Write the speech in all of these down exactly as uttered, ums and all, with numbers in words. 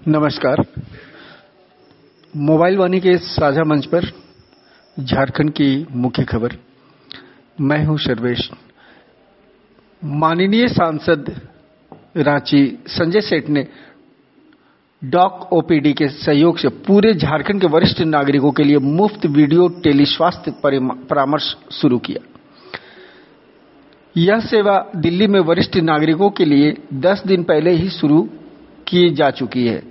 नमस्कार। मोबाइल वाणी के साझा मंच पर झारखंड की मुख्य खबर। मैं हूं सर्वेश। माननीय सांसद रांची संजय सेठ ने डॉक ओपीडी के सहयोग से पूरे झारखंड के वरिष्ठ नागरिकों के लिए मुफ्त वीडियो टेली स्वास्थ्य परामर्श शुरू किया। यह सेवा दिल्ली में वरिष्ठ नागरिकों के लिए दस दिन पहले ही शुरू की जा चुकी है।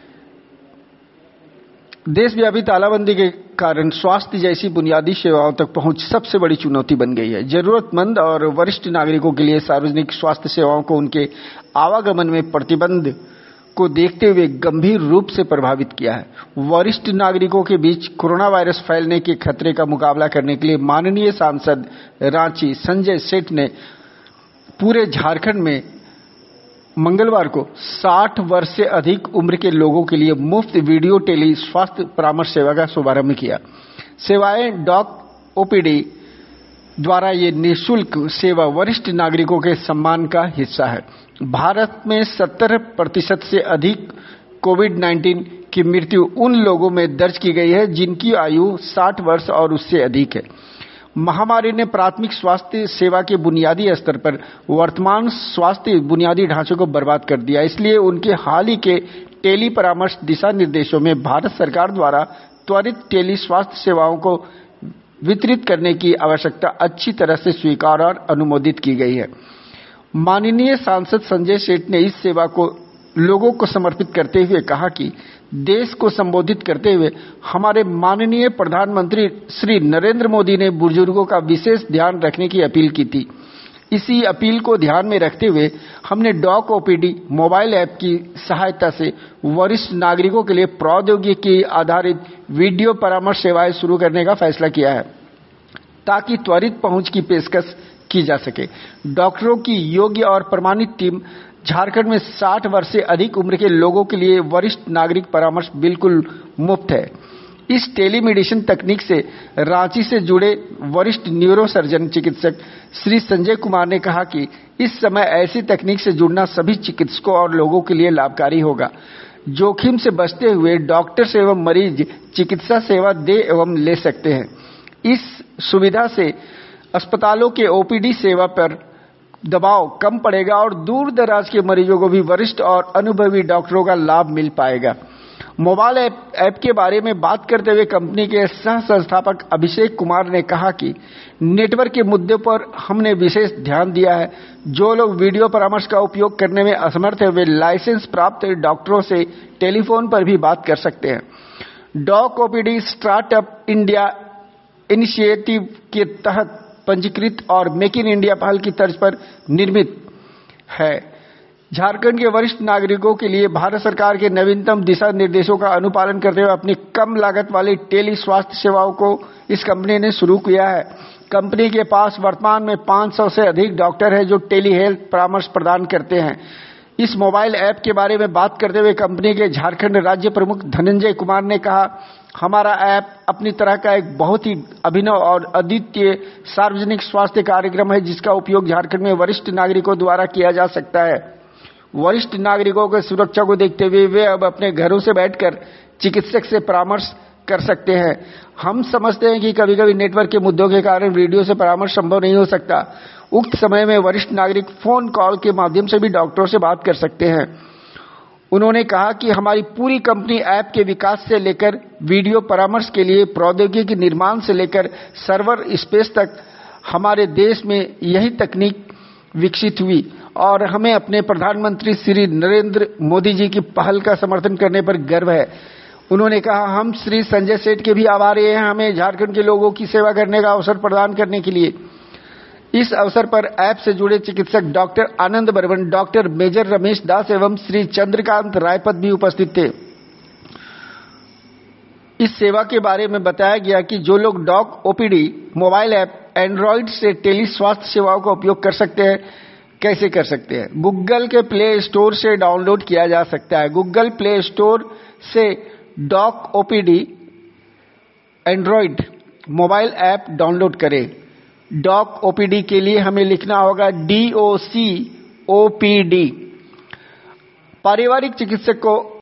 देशव्यापी तालाबंदी के कारण स्वास्थ्य जैसी बुनियादी सेवाओं तक पहुंच सबसे बड़ी चुनौती बन गई है। जरूरतमंद और वरिष्ठ नागरिकों के लिए सार्वजनिक स्वास्थ्य सेवाओं को उनके आवागमन में प्रतिबंध को देखते हुए गंभीर रूप से प्रभावित किया है। वरिष्ठ नागरिकों के बीच कोरोना वायरस फैलने के खतरे का मुकाबला करने के लिए माननीय सांसद रांची संजय सेठ ने पूरे झारखंड में मंगलवार को साठ वर्ष से अधिक उम्र के लोगों के लिए मुफ्त वीडियो टेली स्वास्थ्य परामर्श सेवा का शुभारंभ किया। सेवाएं डॉक ओपीडी द्वारा ये निःशुल्क सेवा वरिष्ठ नागरिकों के सम्मान का हिस्सा है। भारत में सत्तर प्रतिशत से अधिक कोविड नाइन्टीन की मृत्यु उन लोगों में दर्ज की गई है जिनकी आयु साठ वर्ष और उससे अधिक है। महामारी ने प्राथमिक स्वास्थ्य सेवा के बुनियादी स्तर पर वर्तमान स्वास्थ्य बुनियादी ढांचे को बर्बाद कर दिया। इसलिए उनके हाल ही के टेली परामर्श दिशा निर्देशों में भारत सरकार द्वारा त्वरित टेली स्वास्थ्य सेवाओं को वितरित करने की आवश्यकता अच्छी तरह से स्वीकार और अनुमोदित की गई है। माननीय सांसद संजय सेठ ने इस सेवा को लोगों को समर्पित करते हुए कहा कि देश को संबोधित करते हुए हमारे माननीय प्रधानमंत्री श्री नरेंद्र मोदी ने बुजुर्गों का विशेष ध्यान रखने की अपील की थी। इसी अपील को ध्यान में रखते हुए हमने डॉक ओपीडी मोबाइल ऐप की सहायता से वरिष्ठ नागरिकों के लिए प्रौद्योगिकी आधारित वीडियो परामर्श सेवाएं शुरू करने का फैसला किया है ताकि त्वरित पहुंच की पेशकश की जा सके। डॉक्टरों की योग्य और प्रमाणित टीम झारखंड में साठ वर्ष से अधिक उम्र के लोगों के लिए वरिष्ठ नागरिक परामर्श बिल्कुल मुफ्त है। इस टेलीमेडिसिन तकनीक से रांची से जुड़े वरिष्ठ न्यूरोसर्जन चिकित्सक श्री संजय कुमार ने कहा कि इस समय ऐसी तकनीक से जुड़ना सभी चिकित्सकों और लोगों के लिए लाभकारी होगा। जोखिम से बचते हुए डॉक्टर एवं मरीज चिकित्सा सेवा दे एवं ले सकते हैं। इस सुविधा से अस्पतालों के ओपीडी सेवा पर दबाव कम पड़ेगा और दूर दराज के मरीजों को भी वरिष्ठ और अनुभवी डॉक्टरों का लाभ मिल पाएगा। मोबाइल ऐप, ऐप के बारे में बात करते हुए कंपनी के सह संस्थापक अभिषेक कुमार ने कहा कि नेटवर्क के मुद्दे पर हमने विशेष ध्यान दिया है। जो लोग वीडियो परामर्श का उपयोग करने में असमर्थ है वे लाइसेंस प्राप्त डॉक्टरों से टेलीफोन पर भी बात कर सकते हैं। Doc OPD startup India initiative के तहत पंजीकृत और मेक इन इंडिया पहल की तर्ज पर निर्मित है। झारखंड के वरिष्ठ नागरिकों के लिए भारत सरकार के नवीनतम दिशा निर्देशों का अनुपालन करते हुए अपनी कम लागत वाली टेली स्वास्थ्य सेवाओं को इस कंपनी ने शुरू किया है। कंपनी के पास वर्तमान में पाँच सौ से अधिक डॉक्टर हैं जो टेली हेल्थ परामर्श प्रदान करते हैं। इस मोबाइल ऐप के बारे में बात करते हुए कंपनी के झारखंड राज्य प्रमुख धनंजय कुमार ने कहा, हमारा ऐप अपनी तरह का एक बहुत ही अभिनव और अद्वितीय सार्वजनिक स्वास्थ्य कार्यक्रम है जिसका उपयोग झारखंड में वरिष्ठ नागरिकों द्वारा किया जा सकता है। वरिष्ठ नागरिकों की सुरक्षा को देखते हुए वे अब अपने घरों से बैठकर चिकित्सक से परामर्श कर सकते हैं। हम समझते हैं कि कभी कभी नेटवर्क के मुद्दों के कारण वीडियो से परामर्श संभव नहीं हो सकता। उक्त समय में वरिष्ठ नागरिक फोन कॉल के माध्यम से भी डॉक्टरों से बात कर सकते हैं। उन्होंने कहा कि हमारी पूरी कंपनी ऐप के विकास से लेकर वीडियो परामर्श के लिए प्रौद्योगिकी निर्माण से लेकर सर्वर स्पेस तक हमारे देश में यही तकनीक विकसित हुई और हमें अपने प्रधानमंत्री श्री नरेंद्र मोदी जी की पहल का समर्थन करने पर गर्व है। उन्होंने कहा, हम श्री संजय सेठ के भी आभारी हैं हमें झारखंड के लोगों की सेवा करने का अवसर प्रदान करने के लिए। इस अवसर पर ऐप से जुड़े चिकित्सक doctor Anand Barman, doctor major Ramesh Das एवं श्री चंद्रकांत रायपत भी उपस्थित थे। इस सेवा के बारे में बताया गया कि जो लोग Doc OPD mobile app Android से टेली स्वास्थ्य सेवाओं का उपयोग कर सकते हैं, कैसे कर सकते हैं। गूगल के प्ले स्टोर से डाउनलोड किया जा सकता है। गूगल प्ले स्टोर से Doc OPD Android mobile app download करें। डॉक ओपीडी के लिए हमें लिखना होगा D O C O P D. पारिवारिक चिकित्सक को